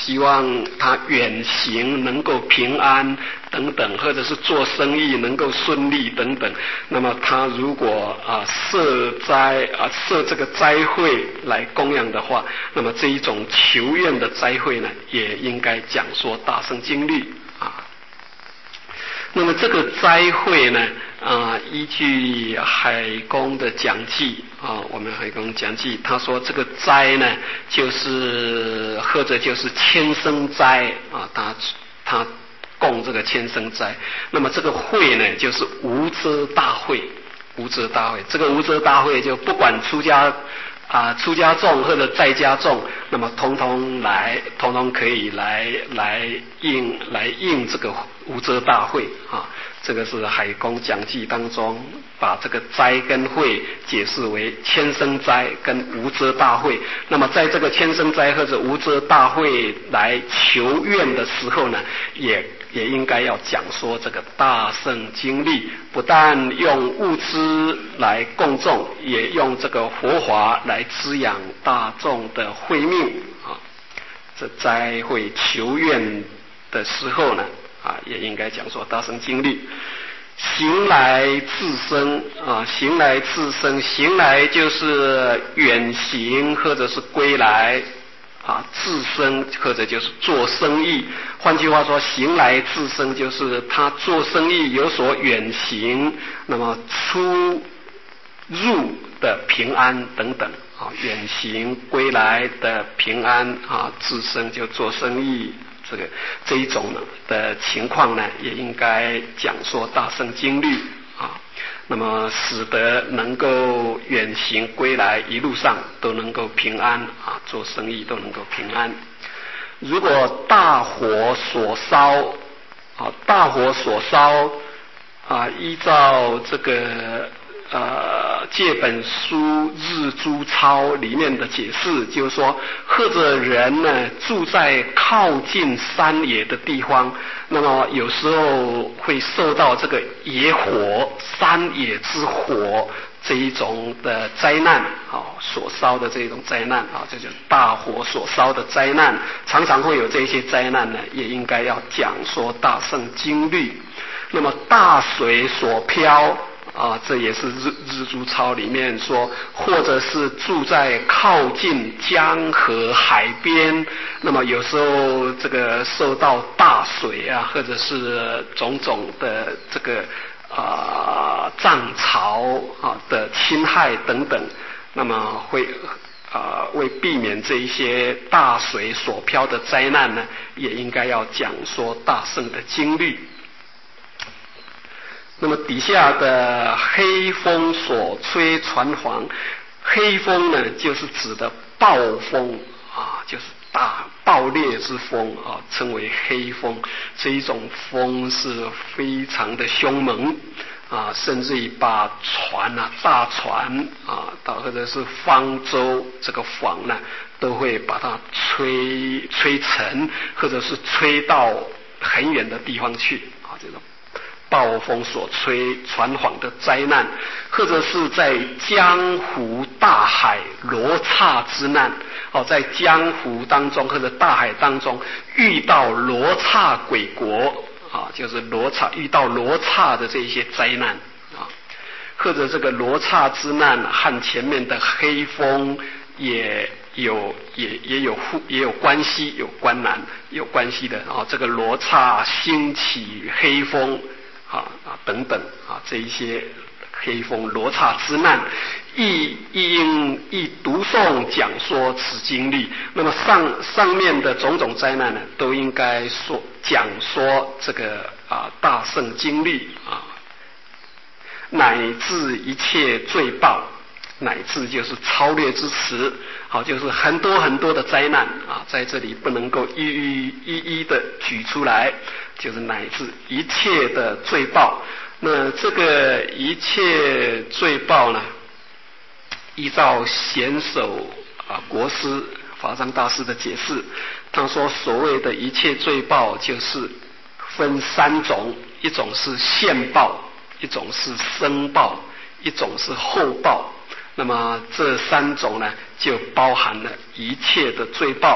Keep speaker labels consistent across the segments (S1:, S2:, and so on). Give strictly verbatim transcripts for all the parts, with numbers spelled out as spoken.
S1: 希望他远行能够平安等等，或者是做生意能够顺利等等。那么他如果啊设斋啊设这个斋会来供养的话，那么这一种求愿的斋会呢，也应该讲说大乘经律啊。那么这个斋会呢，啊，依据海公的讲记啊，我们海公讲记，他说这个斋呢，就是或者就是千生斋啊，他他供这个千生斋。那么这个会呢，就是无遮大会，无遮大会。这个无遮大会就不管出家啊，出家众或者在家众，那么通通来，通通可以来来应来应这个无遮大会啊。这个是海公讲记当中把这个斋跟会解释为千生斋跟无遮大会。那么在这个千生斋或者无遮大会来求愿的时候呢，也也应该要讲说这个大乘经律，不但用物资来供众，也用这个佛法来滋养大众的慧命啊。这斋会求愿的时候呢，啊，也应该讲说大乘经律。行来自生啊，行来自生，行来就是远行或者是归来啊，自生或者就是做生意。换句话说，行来自生就是他做生意有所远行，那么出入的平安等等啊，远行归来的平安啊，自生就做生意。这个这一种的情况呢，也应该讲说大乘经律啊，那么使得能够远行归来，一路上都能够平安啊，做生意都能够平安。如果大火所烧啊，大火所烧啊，依照这个呃戒本书日珠抄里面的解释，就是说，或者人呢住在靠近山野的地方，那么有时候会受到这个野火、山野之火这一种的灾难啊，所烧的这种灾难啊，这就是大火所烧的灾难，常常会有这些灾难呢，也应该要讲说大乘经律。那么大水所漂啊，这也是日日珠抄里面说，或者是住在靠近江河海边，那么有时候这个受到大水啊，或者是种种的这个啊涨潮啊的侵害等等，那么会啊为避免这一些大水所漂的灾难呢，也应该要讲说大乘的经律。那么底下的黑风所吹船簧，黑风呢就是指的暴风啊，就是大暴烈之风啊，称为黑风。这一种风是非常的凶猛啊，甚至于把船啊、大船啊，或者是方舟这个帆呢，都会把它吹吹沉，或者是吹到很远的地方去啊，这种暴风所吹船晃的灾难，或者是在江湖大海罗刹之难哦，在江湖当中或者大海当中遇到罗刹鬼国啊，就是罗刹遇到罗刹的这些灾难啊，或者这个罗刹之难和前面的黑风也有也也有也有关系，有关联有关系的啊，这个罗刹兴起黑风。啊啊等等啊，这一些黑风罗刹之难，亦亦应亦读诵讲说此经律。那么上上面的种种灾难呢，都应该说讲说这个啊大乘经律啊，乃至一切罪报，乃至就是超略之词，好，就是很多很多的灾难啊，在这里不能够一一一一的举出来。就是乃至一切的罪报，那这个一切罪报呢，依照贤首啊国师法藏大师的解释，他说所谓的一切罪报就是分三种，一种是现报，一种是生报，一种是后报。那么这三种呢，就包含了一切的罪报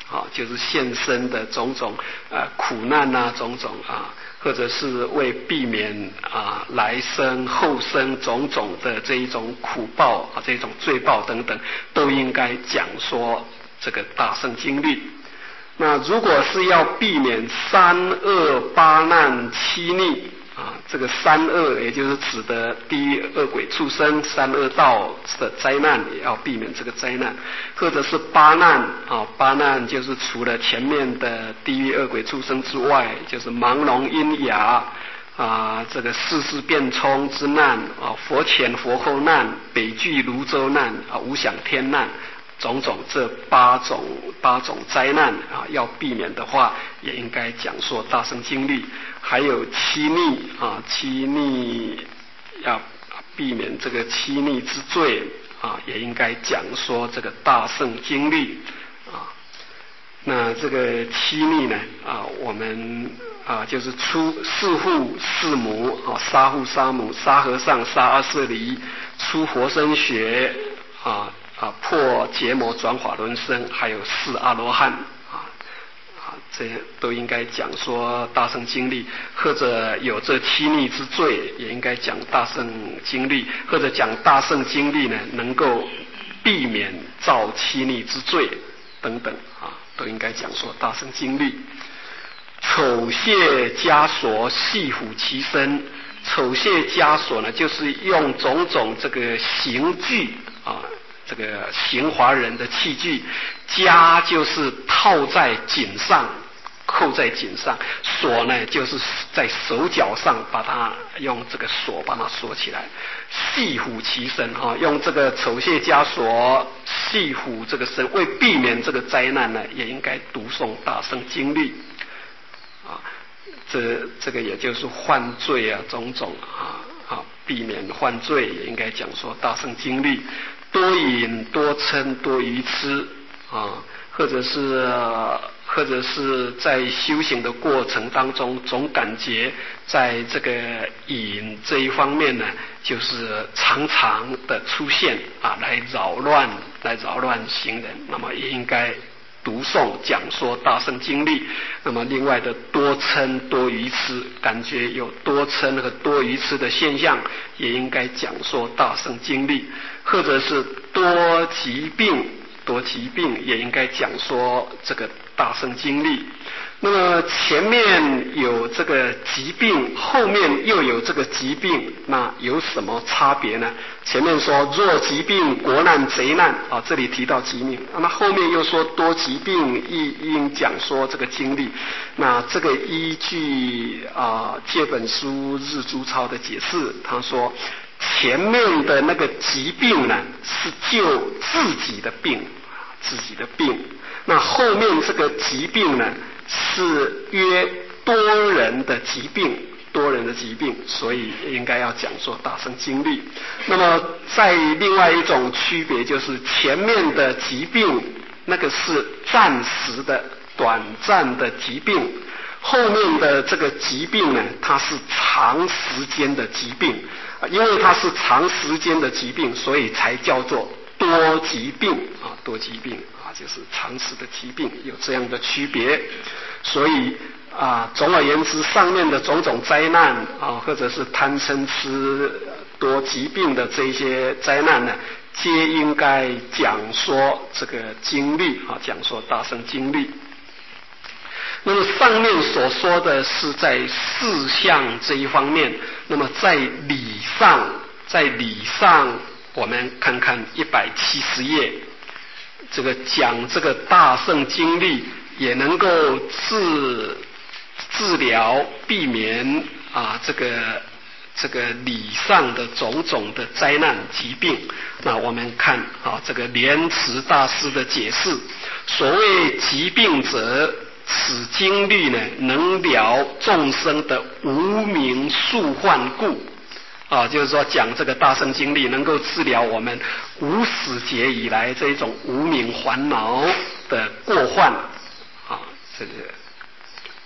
S1: 啊，就是现身的种种啊苦难啊，种种啊，或者是为避免啊来生后生种种的这一种苦报啊，这种罪报等等，都应该讲说这个大圣经律。那如果是要避免三恶八难七逆啊，这个三恶也就是指的地狱恶鬼畜生三恶道的灾难，也要避免这个灾难，或者是八难啊，八难就是除了前面的地狱恶鬼畜生之外，就是盲聋喑哑啊，这个世事变冲之难啊，佛前佛后难，北俱泸州难啊，无想天难。种种这八种八种灾难啊，要避免的话，也应该讲说大圣经律。还有七逆啊，七逆要避免这个七逆之罪啊，也应该讲说这个大圣经律啊。那这个七逆呢啊，我们啊就是出弑父弑母啊，杀父杀母，杀和尚，杀阿舍离，出活生学啊。啊，破结魔转法轮生，还有四阿罗汉啊啊，这都应该讲说大圣经律，或者有这七逆之罪，也应该讲大圣经律，或者讲大圣经律呢，能够避免造七逆之罪等等啊，都应该讲说大圣经律。丑械枷锁，系缚其身。丑械枷锁呢，就是用种种这个刑具啊。这个刑罚人的器具，枷就是套在颈上，扣在颈上；锁呢，就是在手脚上，把它用这个锁把它锁起来，系缚其身啊，用这个丑械枷锁系缚这个身，为避免这个灾难呢，也应该读诵大圣经律啊。这这个也就是犯罪啊，种种啊啊，避免犯罪，也应该讲说大圣经律。多饮多嗔多愚痴啊，或者是或者是在修行的过程当中，总感觉在这个瘾这一方面呢，就是常常的出现啊，来扰乱来扰乱行人，那么也应该读诵讲说大圣经律。那么另外的多嗔多愚痴，感觉有多嗔和多愚痴的现象，也应该讲说大圣经律。或者是多疾病多疾病，也应该讲说这个大圣经律。那么前面有这个疾病，后面又有这个疾病，那有什么差别呢？前面说若疾病国难贼难啊，这里提到疾病，那后面又说多疾病亦应讲说这个经律。那这个依据啊借本书日珠抄的解释，他说前面的那个疾病呢，是救自己的病，自己的病。那后面这个疾病呢，是约多人的疾病，多人的疾病，所以应该要讲说大圣经律。那么在另外一种区别，就是前面的疾病那个是暂时的、短暂的疾病。后面的这个疾病呢，它是长时间的疾病，因为它是长时间的疾病，所以才叫做多疾病啊，多疾病啊，就是长时的疾病，有这样的区别。所以啊，总而言之，上面的种种灾难啊，或者是贪嗔痴多疾病的这些灾难呢，皆应该讲说这个经律啊，讲说大圣经律。那么上面所说的是在事相这一方面，那么在理上，在理上我们看看一百七十页，这个讲这个大圣经律也能够治治疗避免啊这个这个理上的种种的灾难疾病。那我们看啊这个莲池大师的解释，所谓疾病者，此经律呢，能了众生的无明宿患故啊，就是说讲这个大圣经律能够治疗我们无始劫以来这一种无明烦恼的过患啊，这个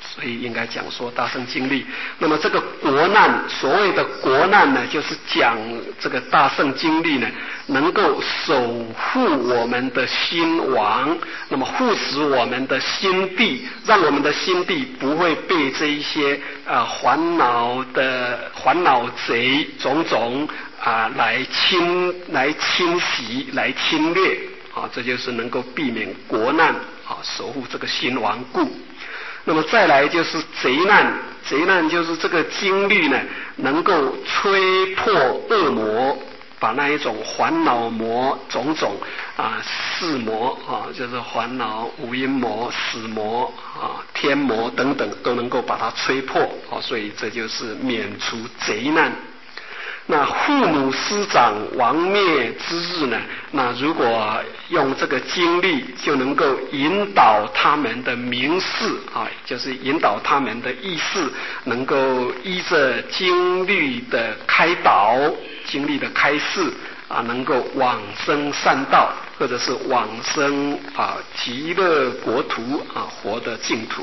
S1: 所以应该讲说大圣经历。那么这个国难，所谓的国难呢，就是讲这个大圣经历呢，能够守护我们的心王，那么护持我们的心地，让我们的心地不会被这一些啊烦恼的烦恼贼种种啊来侵来侵袭来侵略啊，这就是能够避免国难啊，守护这个心王故。那么再来就是贼难，贼难就是这个经历呢，能够吹破恶魔，把那一种烦恼魔种种啊四魔啊，就是烦恼五阴魔、死魔啊、天魔等等，都能够把它吹破啊，所以这就是免除贼难。那父母师长亡灭之日呢，那如果用这个经历，就能够引导他们的明示啊，就是引导他们的意识，能够依着经历的开导、经历的开示啊，能够往生善道，或者是往生啊极乐国土啊，活的净土。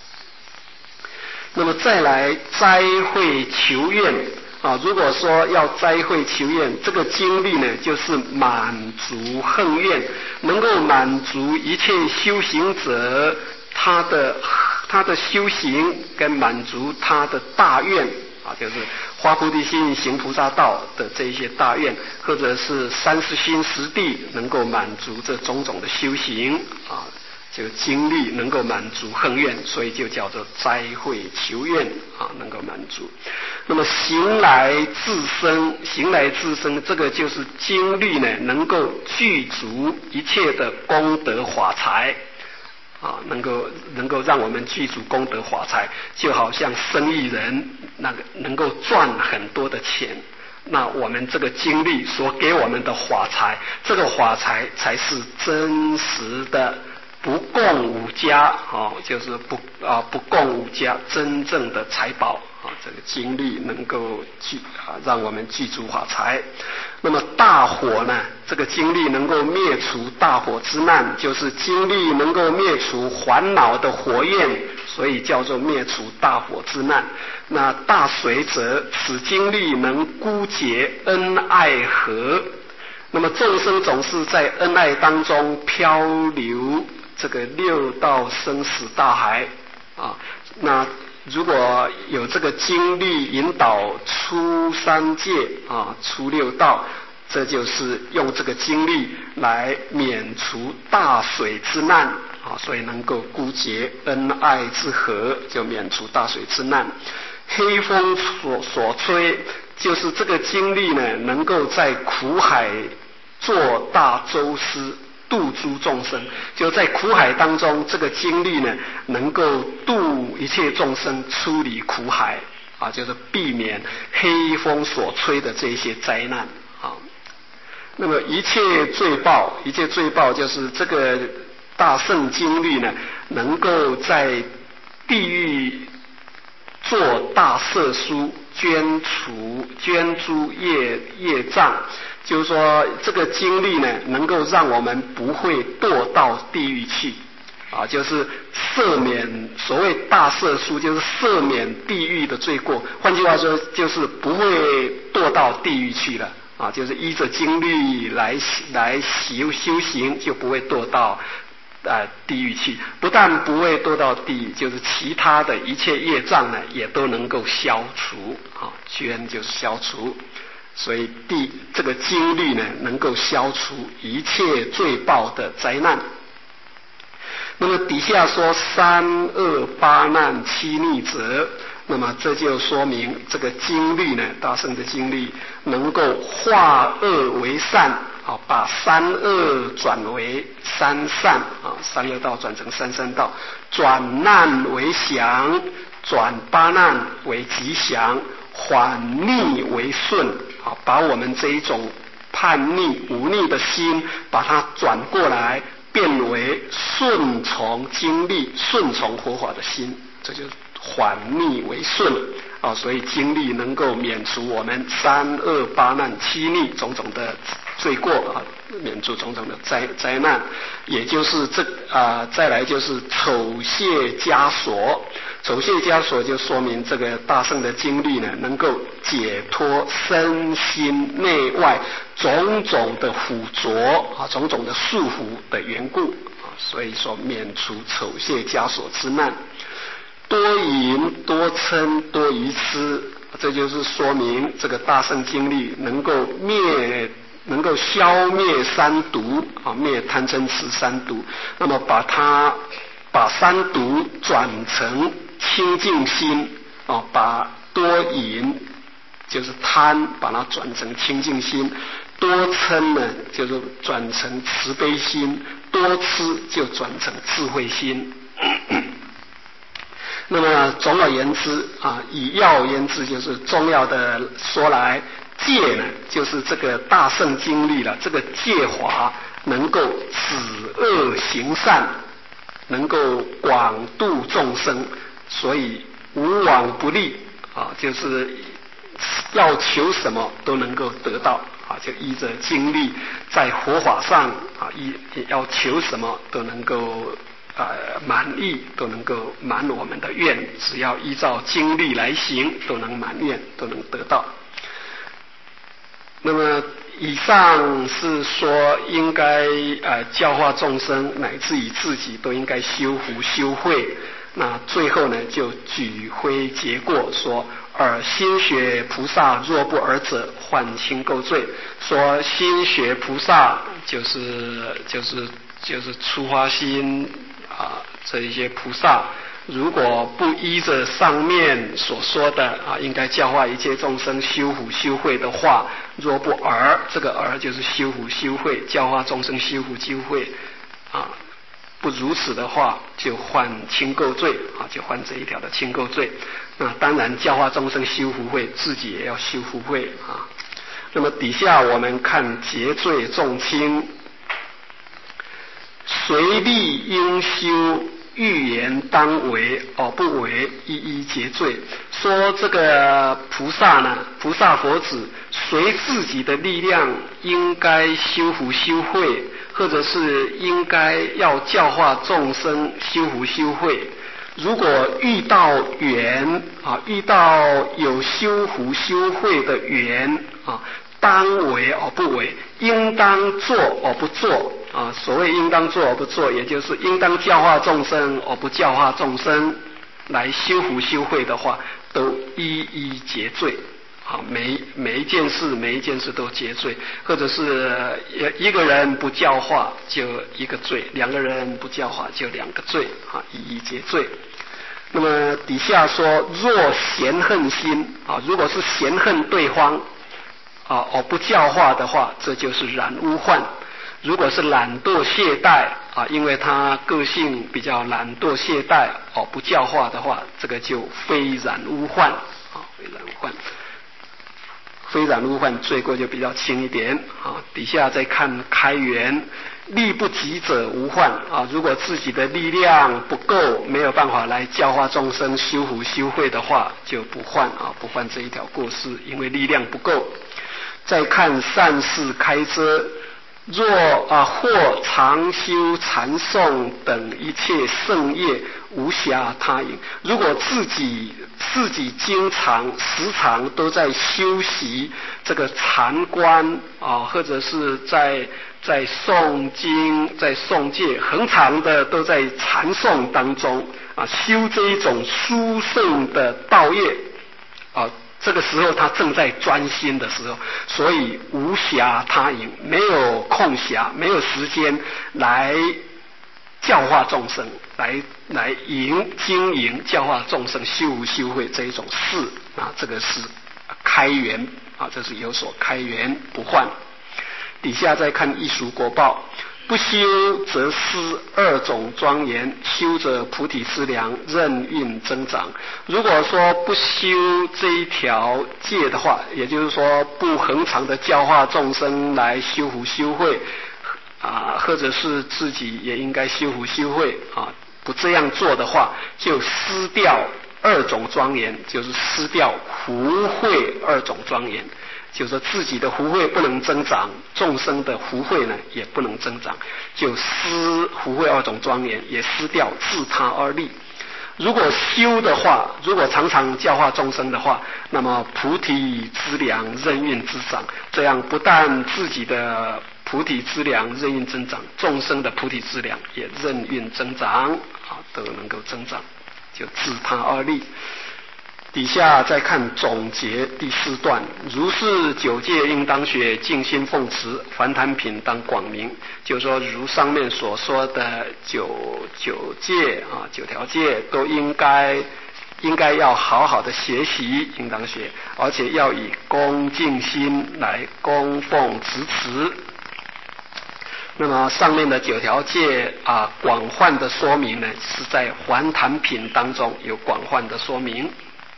S1: 那么再来灾会求愿啊，如果说要灾会求愿，这个经历呢，就是满足恨愿，能够满足一切修行者他的他的修行，跟满足他的大愿啊，就是发菩提心、行菩萨道的这些大愿，或者是三十心十地，能够满足这种种的修行啊。就经历能够满足恨愿，所以就叫做灾会求愿啊，能够满足。那么行来自生，行来自生，这个就是经历呢，能够具足一切的功德法财啊，能够能够让我们具足功德法财，就好像生意人那个能够赚很多的钱。那我们这个经历所给我们的法财，这个法财才是真实的。不共五家啊，就是不啊不共五家真正的财宝啊，这个经历能够具啊让我们具足法财。那么大火呢，这个经历能够灭除大火之难，就是经历能够灭除烦恼的火焰，所以叫做灭除大火之难。那大水者，此经历能孤结恩爱河。那么众生总是在恩爱当中漂流。这个六道生死大海啊，那如果有这个经历引导出三界啊，出六道，这就是用这个经历来免除大水之难啊，所以能够孤结恩爱之河，就免除大水之难。黑风所所吹，就是这个经历呢，能够在苦海做大舟师。度诸众生，就在苦海当中，这个经历呢，能够度一切众生出离苦海啊，就是避免黑风所吹的这些灾难啊。那么一切罪报，一切罪报就是这个大圣经历呢，能够在地狱做大赦书，捐除捐诸业业障。就是说，这个经历呢，能够让我们不会堕到地狱去，啊，就是赦免所谓大赦书，就是赦免地狱的罪过。换句话说，就是不会堕到地狱去了，啊，就是依着经历来来修修行，就不会堕到呃地狱去。不但不会堕到地狱，就是其他的一切业障呢，也都能够消除，啊，捐就是消除。所以第这个经历呢，能够消除一切罪报的灾难。那么底下说三恶八难七逆者，那么这就说明这个经历呢，大圣的经历能够化恶为善啊，把三恶转为三善啊，三恶道转成三善道，转难为祥，转八难为吉祥，缓逆为顺啊，把我们这一种叛逆忤逆的心，把它转过来，变为顺从经历、顺从佛法的心，这就是缓逆为顺啊。所以经历能够免除我们三恶八难七逆种种的罪过啊，免除种种的灾灾难。也就是这啊、呃，再来就是丑谢枷锁。 走谢枷锁就说明这个大圣的经历呢，能够解脱身心内外种种的腐浊啊，种种的束缚的缘故啊，所以说免除走谢枷锁之难。多淫多嗔多愚痴，这就是说明这个大圣经历能够灭。能够消灭三毒啊，灭贪嗔痴三毒，那么把它把三毒转成清净心啊，把多淫就是贪，把它转成清净心；多嗔呢，就是转成慈悲心；多痴就转成智慧心。那么总而言之啊，以要言之，就是重要的说来。戒呢，就是这个大圣经历了，这个戒法能够止恶行善，能够广度众生，所以无往不利啊，就是要求什么都能够得到啊，就依着经历在佛法上啊，依要求什么都能够呃满意，都能够满我们的愿，只要依照经历来行，都能满愿，都能得到。那么以上是说应该呃教化众生，乃至于自己都应该修福修慧。那最后呢，就举灰结过，说尔心学菩萨若不尔者，患轻垢罪。说心学菩萨就是就是就是出发心啊，这一些菩萨。如果不依着上面所说的啊，应该教化一切众生修福修慧的话，若不尔，这个尔就是修福修慧，教化众生修福修慧啊，不如此的话，就犯轻垢罪啊，就犯这一条的轻垢罪。那当然教化众生修福慧，自己也要修福慧啊。那么底下我们看结罪重轻，随力应修。欲言当为而不为，一一结罪。说这个菩萨呢，菩萨佛子随自己的力量应该修福修慧，或者是应该要教化众生修福修慧。如果遇到缘啊，遇到有修福修慧的缘啊，当为而不为，应当做而不做啊。所谓应当做而不做，也就是应当教化众生而不教化众生，来修福修慧的话，都一一结罪啊。每每一件事，每一件事都结罪，或者是一个人不教化就一个罪，两个人不教化就两个罪啊，一一结罪。那么底下说，若嫌恨心啊，如果是嫌恨对方。啊，而不教化的话，这就是染污患。如果是懒惰懈怠啊，因为他个性比较懒惰懈怠，而不教化的话，这个就非染污患啊，非染污患。非染污患罪过就比较轻一点啊。底下再看开源，力不及者无患啊。如果自己的力量不够，没有办法来教化众生、修福修慧的话，就不患啊，不患这一条过失，因为力量不够。再看善事开遮，若啊或常修禅诵等一切圣业，无暇他营。如果自己自己经常时常都在修习这个禅观啊，或者是在在诵经、在诵戒，恒常的都在禅诵当中啊，修这一种殊胜的道业啊。这个时候他正在专心的时候，所以无暇他营，没有空暇，没有时间来教化众生，来来营经营教化众生修福修慧这一种事啊，这个是开源啊，这是有所开源不患。底下再看异熟果报，不修则失二种庄严，修则菩提资粮，任运增长。如果说不修这一条戒的话，也就是说不恒常的教化众生来修福修慧啊，或者是自己也应该修福修慧啊，不这样做的话，就失掉二种庄严，就是失掉福慧二种庄严。就是说自己的福慧不能增长，众生的福慧呢也不能增长，就失福慧二种庄严，也失掉自他二利。 如果修的话，如果常常教化众生的话，那么菩提资粮任运之长，这样不但自己的菩提资粮任运增长，众生的菩提资粮也任运增长，啊，都能够增长，就自他而立。底下再看总结第四段，如是九戒应当学，静心奉持，凡坛品当广明。就是说，如上面所说的九九戒啊，九条戒都应该应该要好好的学习，应当学，而且要以恭敬心来供奉持持。那么上面的九条戒啊，广泛的说明呢，是在还坛品当中有广泛的说明。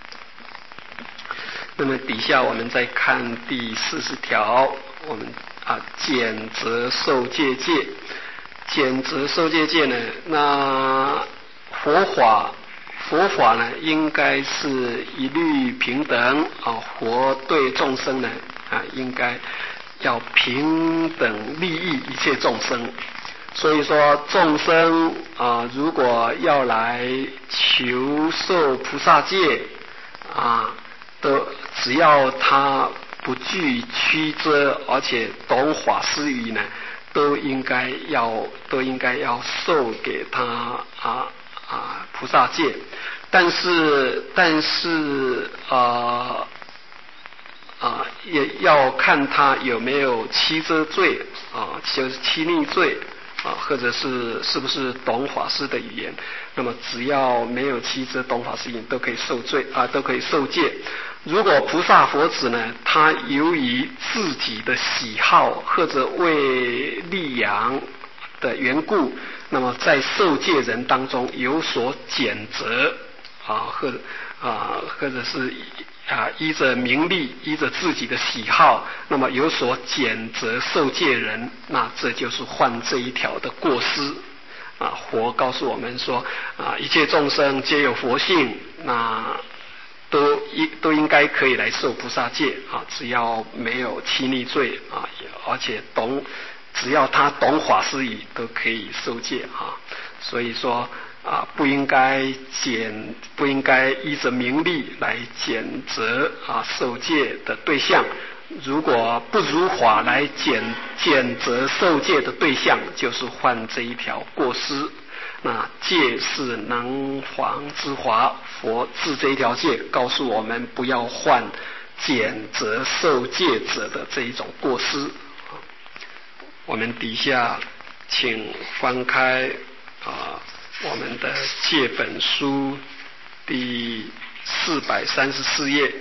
S1: 那么底下我们再看第四十条，我们啊减责受戒戒，减责受戒戒呢，那佛法佛法呢，应该是一律平等啊，佛对众生呢啊，应该要平等利益一切众生。所以说众生啊，如果要来求受菩萨戒啊，都只要他不惧曲折，而且懂法师语呢，都应该要都应该要授给他啊啊菩萨戒。但是但是啊啊也要看他有没有欺遮罪啊，就是欺逆罪啊，或者是是不是懂法师的语言。那么只要没有欺遮懂法师语言，都可以受罪啊，都可以受戒。如果菩萨佛子呢，他由于自己的喜好或者为利养的缘故，那么在受戒人当中有所减责啊，或者啊，或者是啊依着名利，依着自己的喜好，那么有所减责受戒人，那这就是犯这一条的过失啊。佛告诉我们说啊，一切众生皆有佛性，那都应都应该可以来受菩萨戒啊，只要没有欺逆罪啊，而且懂，只要他懂法师语，都可以受戒啊。所以说啊，不应该减，不应该依着名利来减责啊受戒的对象。如果不如法来减减责受戒的对象，就是犯这一条过失。那戒是能防之法，佛治这一条戒，告诉我们不要犯减责受戒者的这一种过失。我们底下请翻开啊我们的戒本书第四百三十四页，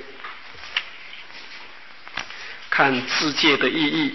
S1: 看自戒的意义。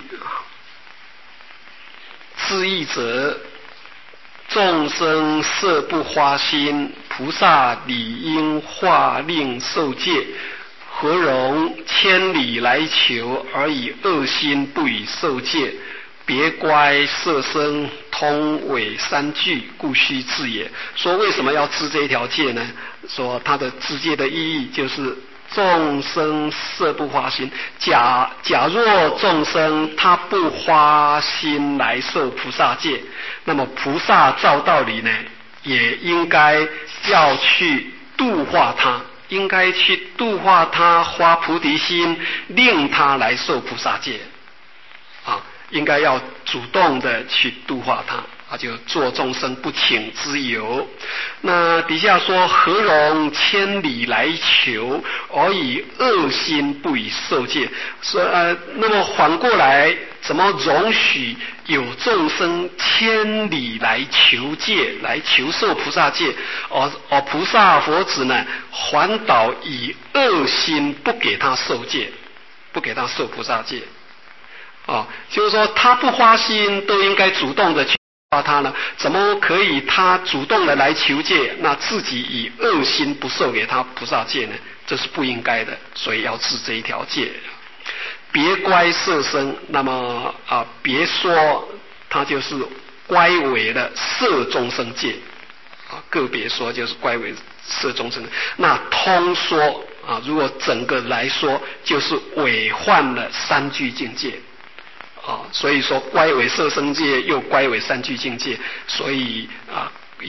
S1: 自意者，众生色不花心，菩萨理应化令受戒，何容千里来求，而以恶心不予受戒？别乖色身通伪三句，故须治也。说为什么要治这一条戒呢？说它的治戒的意义就是众生色不花心。假假若众生他不花心来受菩萨戒，那么菩萨照道理呢，也应该要去度化他，应该去度化他，发菩提心，令他来受菩萨戒啊。应该要主动的去度化他啊，就做众生不请之由。那底下说何容千里来求，而以恶心不予受戒。说呃，那么反过来，怎么容许有众生千里来求戒，来求受菩萨戒，而而菩萨佛子呢，反倒以恶心不给他受戒，不给他受菩萨戒。哦，就是说他不花心都应该主动的去花他呢，怎么可以他主动的来求戒，那自己以恶心不受给他菩萨戒呢？这是不应该的，所以要治这一条戒。别乖色身，那么啊，别说他就是乖违了摄众生戒啊，个别说就是乖违摄众生，那通说啊，如果整个来说，就是违犯了三聚境界。啊，所以说乖违摄生戒又乖违三聚境界，所以啊有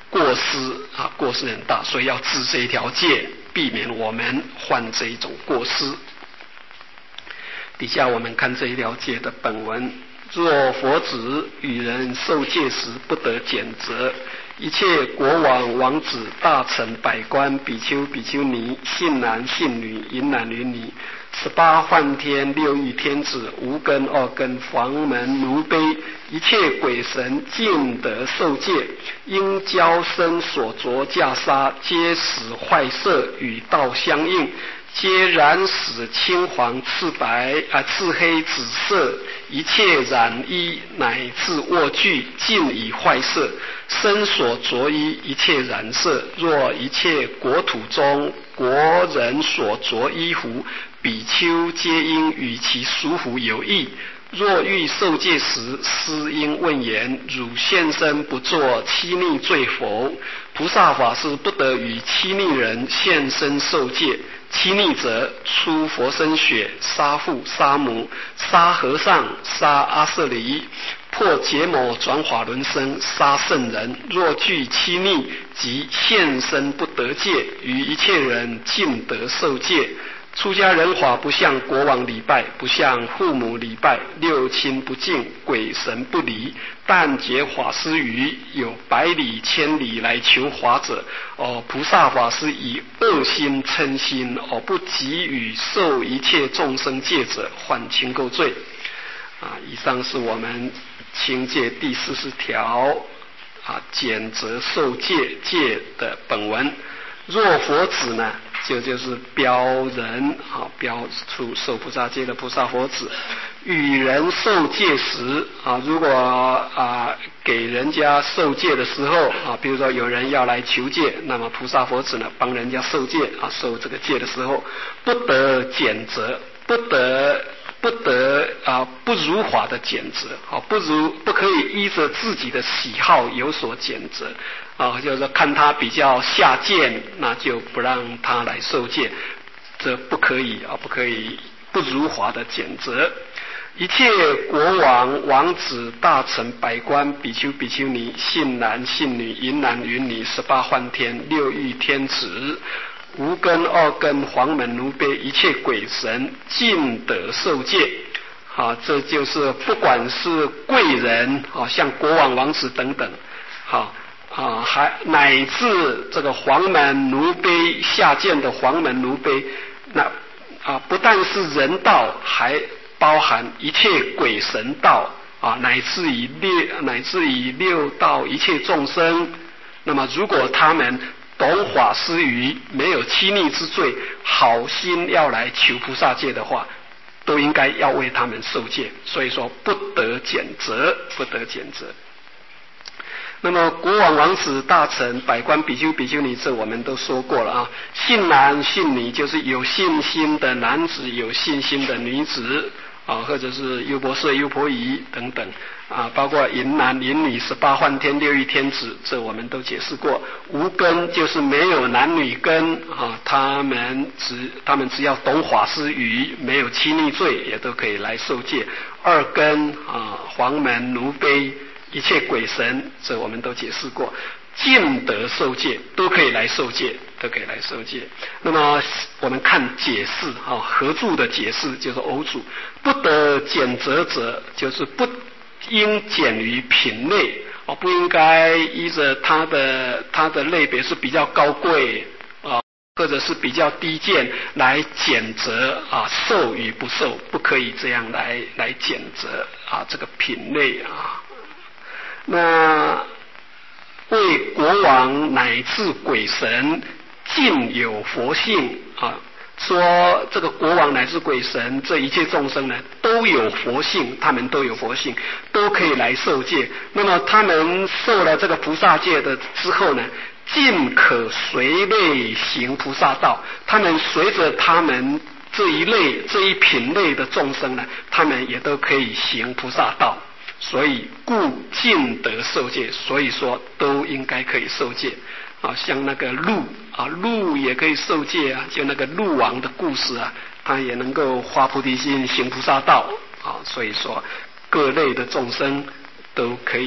S1: 过失啊，过失很大，所以要治这一条戒，避免我们犯这一种过失。底下我们看这一条戒的本文：若佛子与人受戒时，不得减责。一切国王、王子、大臣、百官、比丘、比丘尼、信男、信女、淫男、淫女、十八梵天、六欲天子、无根、二根、房门、奴婢，一切鬼神尽得受戒。因交身所着袈裟，皆使坏色，与道相应。皆染使青黄赤白啊赤黑紫色，一切染衣乃至卧具尽以坏色。身所着衣一切染色，若一切国土中国人所着衣服，比丘皆应与其俗服有异。若欲受戒时，师应问言：汝现身不作欺逆罪否？菩萨法师不得与欺逆人现身受戒。欺逆者，出佛身血，杀父杀母，杀和尚，杀阿舍离，破结魔转法轮身，杀圣人。若具欺逆，即现身不得戒，与一切人尽得受戒。出家人法不向国王礼拜，不向父母礼拜，六亲不敬，鬼神不离。但结法师语，有百里千里来求法者，哦，菩萨法师以恶心嗔心，哦，不给予受一切众生戒者，犯轻垢罪。啊，以上是我们清戒第四十条啊，减责受戒戒的本文。若佛子呢，就就是标人啊，标出受菩萨戒的菩萨佛子。与人受戒时啊，如果啊给人家受戒的时候啊，比如说有人要来求戒，那么菩萨佛子呢帮人家受戒啊，受这个戒的时候，不得减责，不得不得啊不如法的减责啊，不如不可以依着自己的喜好有所减责啊，就是说看他比较下贱，那就不让他来受戒，这不可以啊，不可以不如法的减责。一切国王、王子、大臣、百官、比丘、比丘尼、信男、信女、淫男、淫女、十八梵天、六欲天子、无根、二根、黄门、奴婢，一切鬼神尽得受戒。好，这就是不管是贵人啊，像国王、王子等等，好啊，还乃至这个黄门奴婢下贱的黄门奴婢，那啊不但是人道，还包含一切鬼神道啊，乃至于六乃至于六道一切众生。那么如果他们懂法师语，没有欺逆之罪，好心要来求菩萨戒的话，都应该要为他们受戒。所以说不得减责，不得减责。那么国王、王子、大臣、百官、比丘、比丘尼，这我们都说过了啊。信男、信女就是有信心的男子，有信心的女子啊，或者是优婆塞、优婆夷等等啊，包括淫男、淫女、十八梵天、六欲天子，这我们都解释过。无根就是没有男女根啊，他们只他们只要懂法师语，没有欺逆罪，也都可以来受戒。二根啊，黄门、奴婢，一切鬼神，这我们都解释过。尽得受戒，都可以来受戒，都可以来受戒。那么我们看解释啊，合著的解释就是偶主，不得减责者，就是不应减于品类哦，不应该依着他的他的类别是比较高贵啊，或者是比较低贱来减责啊，受与不受，不可以这样来来减责啊，这个品类啊。那为国王乃至鬼神尽有佛性啊，说这个国王乃至鬼神这一切众生呢都有佛性，他们都有佛性，都可以来受戒。那么他们受了这个菩萨戒的之后呢，尽可随类行菩萨道，他们随着他们这一类这一品类的众生呢，他们也都可以行菩萨道。所以故尽得受戒，所以说都应该可以受戒啊。像那个鹿啊，鹿也可以受戒啊，就那个鹿王的故事啊，他也能够发菩提心行菩萨道啊。所以说各类的众生都可以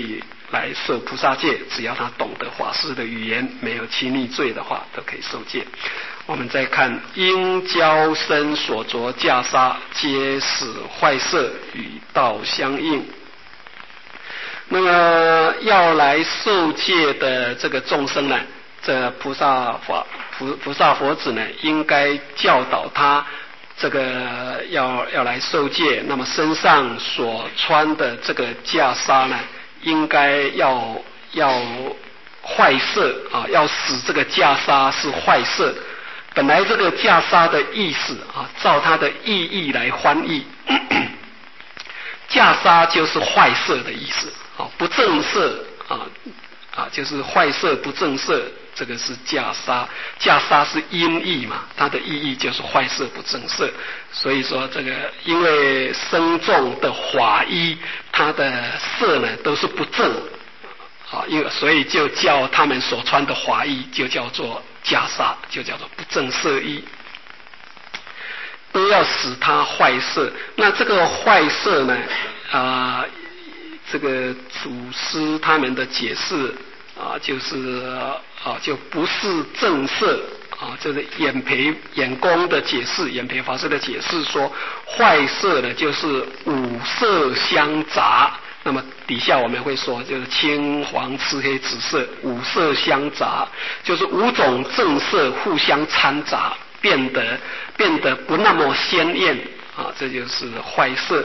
S1: 来受菩萨戒，只要他懂得法师的语言，没有欺逆罪的话，都可以受戒。我们再看因交身所着袈裟，皆使坏色，与道相应。那么要来受戒的这个众生呢，这菩萨法菩菩萨佛子呢，应该教导他这个要要来受戒，那么身上所穿的这个袈裟呢，应该要要坏色啊，要使这个袈裟是坏色。本来这个袈裟的意思啊，照它的意义来翻译，袈裟就是坏色的意思啊，不正色啊啊，就是坏色不正色，这个是袈裟。袈裟是音译嘛，它的意义就是坏色不正色。所以说这个，因为僧众的法衣，它的色呢都是不正啊，因为所以就叫他们所穿的法衣就叫做袈裟，就叫做不正色衣，都要使它坏色。那这个坏色呢，啊、呃，这个祖师他们的解释啊、呃，就是啊、呃，就不是正色啊，这是眼培眼公的解释，眼培法师的解释说，坏色呢就是五色相杂。那么底下我们会说，就是青黄赤黑紫色五色相杂，就是五种正色互相掺杂，变得变得不那么鲜艳啊，这就是坏色。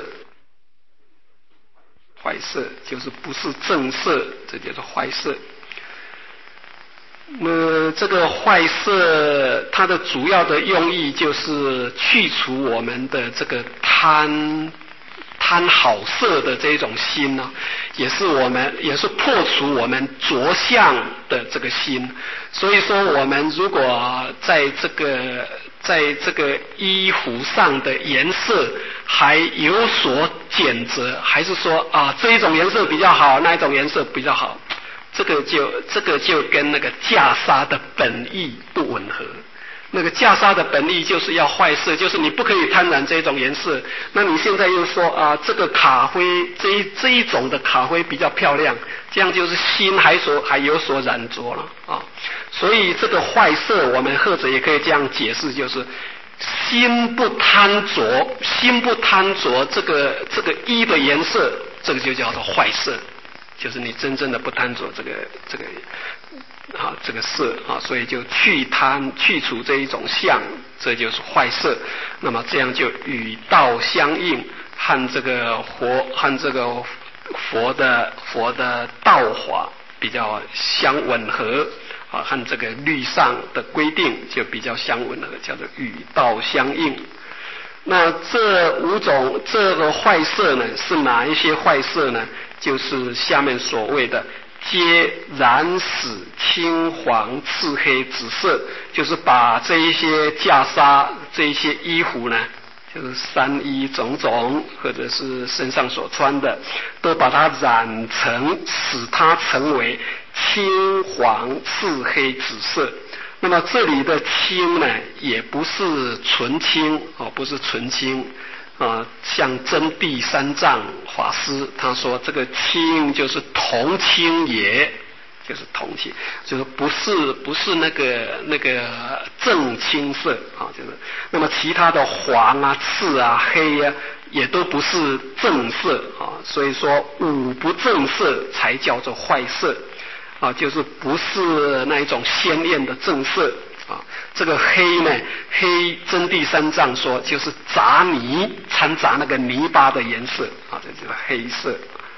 S1: 坏色就是不是正色，这就是坏色。那么这个坏色，它的主要的用意就是去除我们的这个贪。贪好色的这种心呢、啊，也是我们也是破除我们着相的这个心。所以说，我们如果在这个在这个衣服上的颜色还有所拣择，还是说啊这一种颜色比较好，那一种颜色比较好，这个就这个就跟那个袈裟的本意不吻合。那个袈裟的本意就是要坏色，就是你不可以贪婪这种颜色。那你现在又说啊，这个卡灰这一这一种的卡灰比较漂亮，这样就是心还所还有所染着了啊。所以这个坏色，我们或者也可以这样解释，就是心不贪着，心不贪着这个这个衣的颜色，这个就叫做坏色，就是你真正的不贪着这个这个。啊，这个色啊，所以就去贪去除这一种相，这就是坏色。那么这样就与道相应，和这个佛和这个佛的佛的道法比较相吻合啊，和这个律上的规定就比较相吻合，叫做与道相应。那这五种这个坏色呢，是哪一些坏色呢？就是下面所谓的。皆染使青黄赤黑紫色，就是把这一些袈裟、这一些衣服呢，就是三衣种种，或者是身上所穿的，都把它染成，使它成为青黄赤黑紫色。那么这里的青呢，也不是纯青哦，不是纯青。啊，像真谛三藏法师他说，这个青就是铜青也，就是铜青，就是不是不是那个那个正青色啊，就是那么其他的黄啊、赤啊、黑啊，也都不是正色啊，所以说五不正色才叫做坏色啊，就是不是那一种鲜艳的正色。啊，这个黑呢，黑真谛三藏说就是杂泥掺杂那个泥巴的颜色啊，这就是黑色。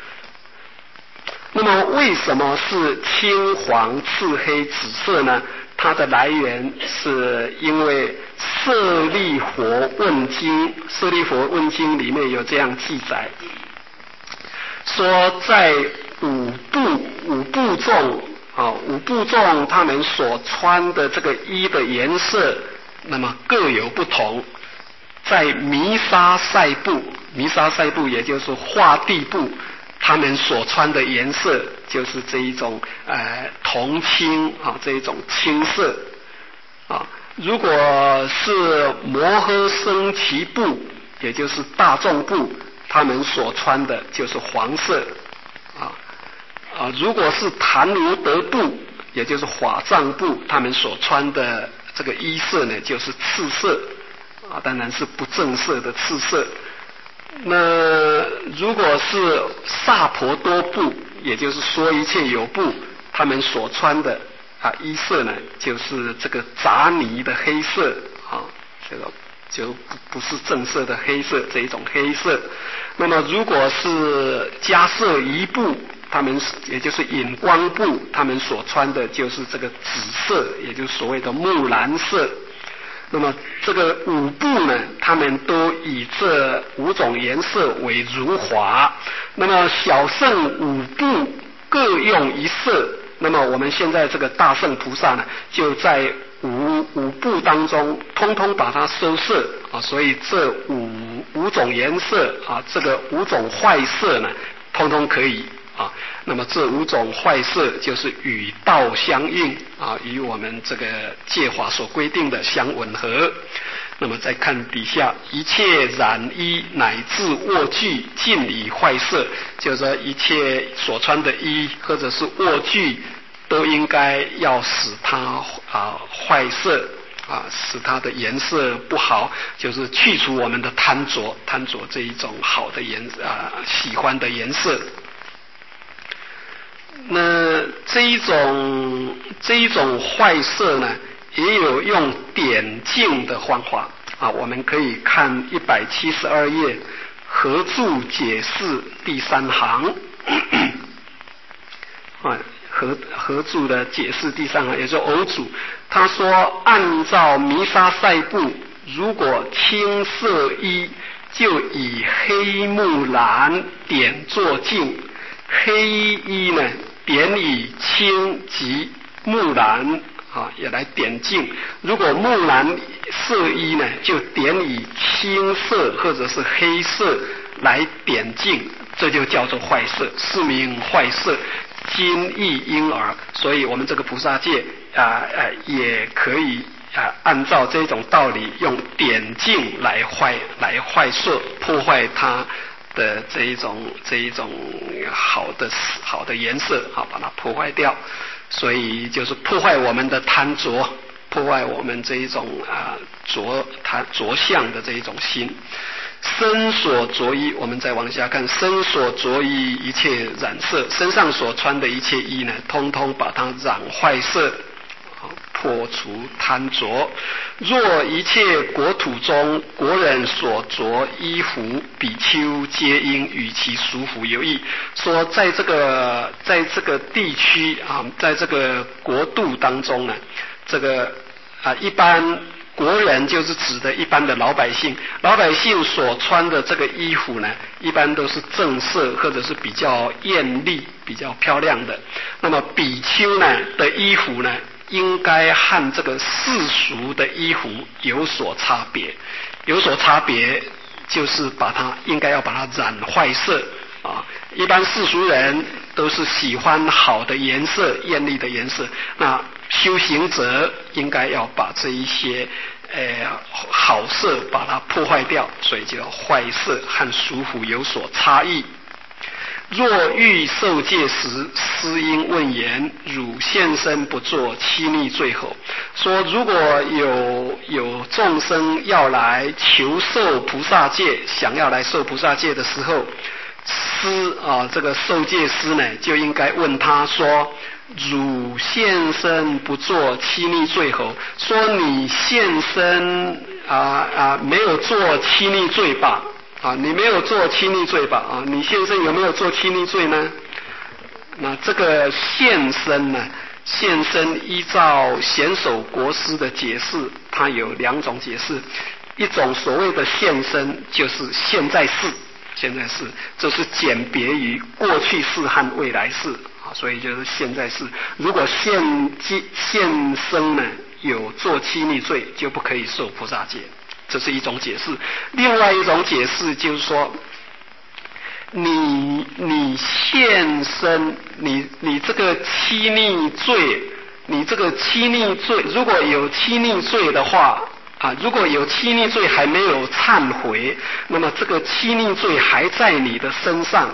S1: 那么为什么是青黄赤黑紫色呢？它的来源是因为舍利佛问经，舍利佛问经里面有这样记载，说在五部五部众。啊，五部众他们所穿的这个衣的颜色，那么各有不同。在弥沙塞部，弥沙塞部也就是化地部，他们所穿的颜色就是这一种呃铜青啊，这一种青色啊。如果是摩诃僧祇部，也就是大众部，他们所穿的就是黄色啊。 啊，如果是檀无德部，也就是法藏部，他们所穿的这个衣色呢，就是赤色啊，当然是不正色的赤色。那如果是萨婆多部，也就是说一切有部，他们所穿的啊衣色呢，就是这个杂泥的黑色啊，这个就不不是正色的黑色，这一种黑色。那么如果是迦摄夷部，他们也就是引光部，他们所穿的就是这个紫色，也就是所谓的木兰色。那么这个五部呢，他们都以这五种颜色为如华。那么小乘五部各用一色。那么我们现在这个大乘菩萨呢，就在五五部当中，通通把它收摄啊。所以这五五种颜色啊，这个五种坏色呢，通通可以。啊，那么这五种坏色就是与道相应啊，与我们这个戒法所规定的相吻合。那么再看底下，一切染衣乃至卧具尽以坏色，就是说一切所穿的衣或者是卧具，都应该要使它啊坏色啊，使它的颜色不好，就是去除我们的贪着，贪着这一种好的颜啊喜欢的颜色。那这一种这一种坏色呢，也有用点镜的方法啊。我们可以看一百七十二页合注解释第三行啊，合合注的解释第三行，也就是偶注。他说，按照弥沙塞部，如果青色衣，就以黑木兰点作镜。黑衣呢，点以青及木兰啊，也来点镜。如果木兰色衣呢，就点以青色或者是黑色来点镜，这就叫做坏色，是名坏色，今亦因而。所以我们这个菩萨戒啊啊也可以啊按照这种道理，用点镜来坏来坏色，破坏它的这一种这一种好的好的颜色啊，把它破坏掉。所以就是破坏我们的贪着，破坏我们这一种啊着贪着相的这一种心。身所着衣，我们再往下看，身所着衣一切染色，身上所穿的一切衣呢，通通把它染坏色，破除贪着。若一切国土中国人所着衣服，比丘皆应与其属服有异。说在这个在这个地区啊，在这个国度当中呢，这个啊一般国人就是指的一般的老百姓，老百姓所穿的这个衣服呢，一般都是正色或者是比较艳丽、比较漂亮的。那么比丘呢的衣服呢，应该和这个世俗的衣服有所差别，有所差别就是把它应该要把它染坏色啊。一般世俗人都是喜欢好的颜色、艳丽的颜色，那修行者应该要把这一些呃好色把它破坏掉，所以就要坏色和俗服有所差异。若欲受戒时，师应问言：汝现身不作欺逆罪否？说如果有有众生要来求受菩萨戒，想要来受菩萨戒的时候，师啊这个受戒师呢就应该问他说：汝现身不作欺逆罪否？说你现身啊啊没有做欺逆罪吧？啊，你没有做欺逆罪吧？啊，你现身有没有做欺逆罪呢？那这个现身呢？现身依照显首国师的解释，它有两种解释。一种所谓的现身，就是现在世，现在世，这是简别于过去世和未来世啊，所以就是现在世。如果现现身呢有做欺逆罪，就不可以受菩萨戒。这是一种解释。另外一种解释就是说，你你现身，你你这个欺逆罪，你这个欺逆罪，如果有欺逆罪的话啊，如果有欺逆罪还没有忏悔，那么这个欺逆罪还在你的身上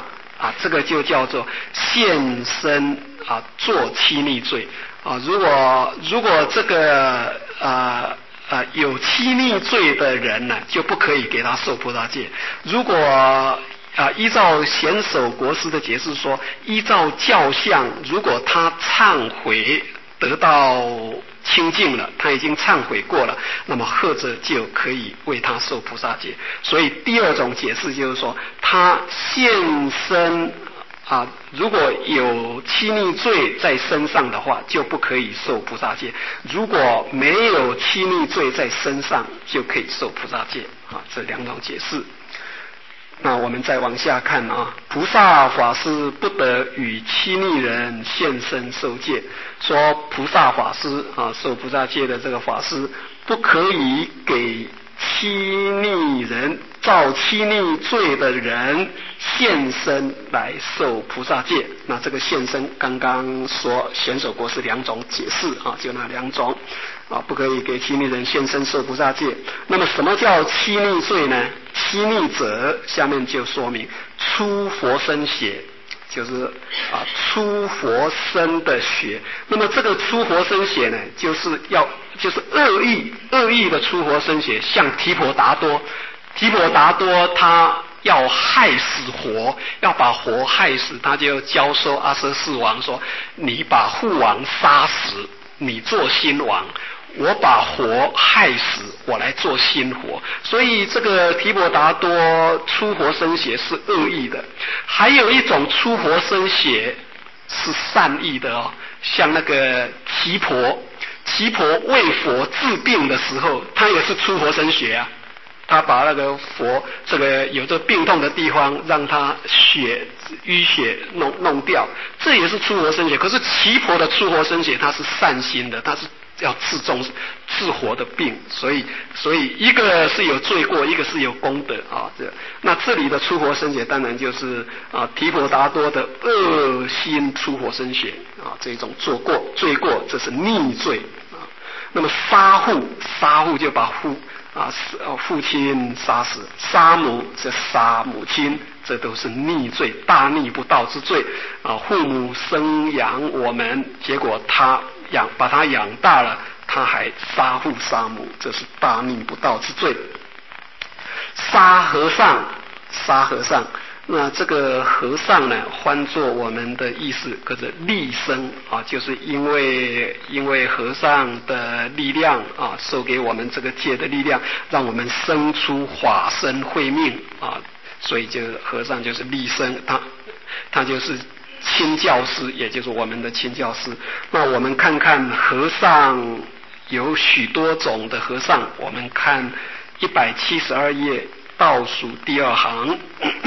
S1: 啊，这个就叫做现身啊做欺逆罪啊。如果如果这个呃呃有欺逆罪的人呢，就不可以给他受菩萨戒。如果啊依照显首国师的解释说，依照教相，如果他忏悔得到清净了，他已经忏悔过了，那么或者就可以为他受菩萨戒。所以第二种解释就是说，他现身啊，如果有欺逆罪在身上的话，就不可以受菩萨戒；如果没有欺逆罪在身上，就可以受菩萨戒。啊，这两种解释。那我们再往下看啊，菩萨法师不得与欺逆人现身受戒。说菩萨法师啊，受菩萨戒的这个法师，不可以给欺逆人、造欺逆罪的人现身来受菩萨戒。那这个现身，刚刚说显首国是两种解释啊，就那两种啊，不可以给欺逆人现身受菩萨戒。那么什么叫欺逆罪呢？欺逆者，下面就说明出佛身血，就是啊出佛身的血。那么这个出佛身血呢，就是要就是恶意恶意的出佛身血，像提婆达多，提婆达多他要害死活，要把活害死，他就教授阿阇世王说：你把护王杀死，你做新王。我把活害死，我来做新活。所以这个提婆达多出活身血是恶意的。还有一种出活身血是善意的哦，像那个奇婆，奇婆为佛治病的时候，他也是出活身血啊。他把那个佛这个有着病痛的地方，让他血淤血弄弄掉，这也是出活身血。可是奇婆的出活身血，他是善心的，他是要治重治活的病，所以所以一个是有罪过，一个是有功德啊。这那这里的出活身血，当然就是啊提婆达多的恶心出活身血啊，这种做过罪过，这是逆罪啊。那么杀父，杀父就把父啊父亲杀死，杀母是杀母亲，这都是逆罪，大逆不道之罪啊。父母生养我们，结果他养把他养大了，他还杀父杀母，这是大逆不道之罪。杀和尚，杀和尚，那这个和尚呢，换作我们的意思，可是利生啊，就是因为因为和尚的力量啊，授给我们这个戒的力量，让我们生出法身慧命啊，所以就和尚就是利生，他他就是亲教师，也就是我们的亲教师。那我们看看和尚有许多种的和尚，我们看一百七十二页倒数第二行，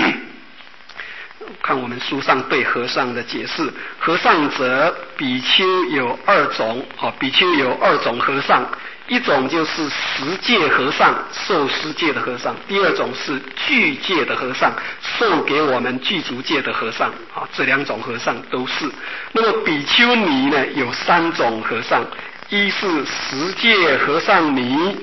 S1: 看我们书上对和尚的解释。和尚者，比丘有二种啊，比丘有二种和尚。一种就是十戒和尚，受十戒的和尚；第二种是具戒的和尚，授给我们具足戒的和尚啊。这两种和尚都是。那么比丘尼呢，有三种和尚：一是十戒和尚尼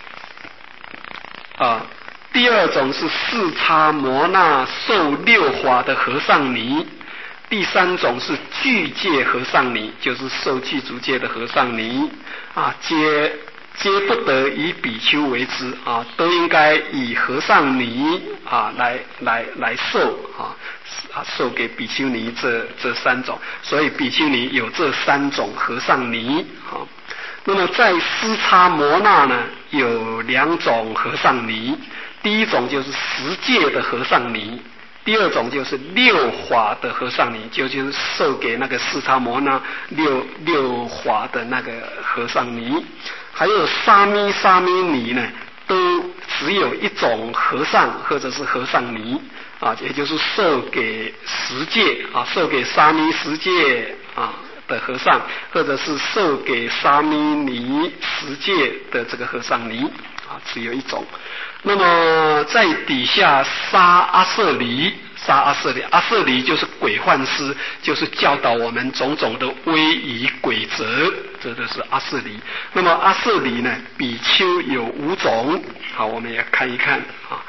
S1: 啊，第二种是四叉摩那受六法的和尚尼。第三种是具戒和尚尼，就是受具足戒的和尚尼啊，皆皆不得以比丘为之啊，都应该以和尚尼啊来来来受啊啊授给比丘尼这这三种，所以比丘尼有这三种和尚尼啊。那么在斯叉摩那呢，有两种和尚尼，第一种就是十戒的和尚尼。第二种就是六法的和尚尼，就就是授给那个四叉摩那六六法的那个和尚尼。还有沙弥沙弥尼呢，都只有一种和尚或者是和尚尼啊，也就是授给十戒啊，授给沙弥十戒啊的和尚，或者是授给沙弥尼十戒的这个和尚尼啊，只有一种。那么在底下杀阿舍离，杀阿舍离，阿舍离就是鬼幻师，就是教导我们种种的威仪规则，这就是阿舍离。那么阿舍离呢，比丘有五种，好，我们也看一看啊。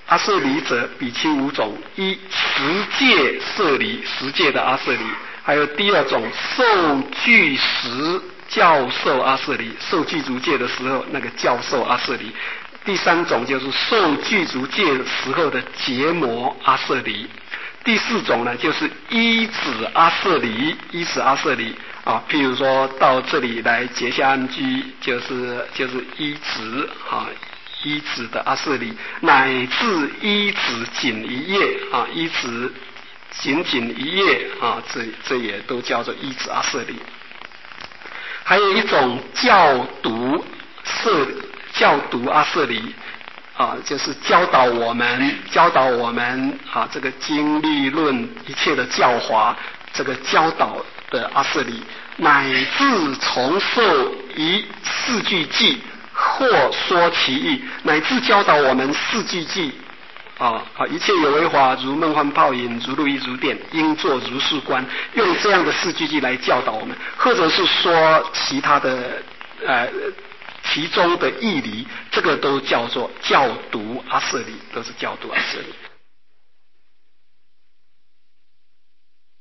S1: 阿舍离者，比丘五种：一十戒舍离，十戒的阿舍离；还有第二种受具时教授阿舍离，受具足戒的时候那个教授阿舍离；第三种就是受具足戒时候的结魔阿舍离；第四种呢就是依止阿舍离，依止阿舍离啊，譬如说到这里来结下安居，就是就是依止啊。依止的阿舍离，乃至依止仅一夜啊，依止仅仅一夜啊，这这也都叫做依止阿舍离。还有一种教读舍教读阿舍离啊，就是教导我们教导我们啊，这个经律论一切的教华，这个教导的阿舍离，乃至重受一四句偈。或说其意，乃至教导我们四句偈啊啊！一切有为法，如梦幻泡影，如露亦如电，应作如是观。用这样的四句偈来教导我们，或者是说其他的呃其中的义理，这个都叫做教读阿舍离，都是教读阿舍离。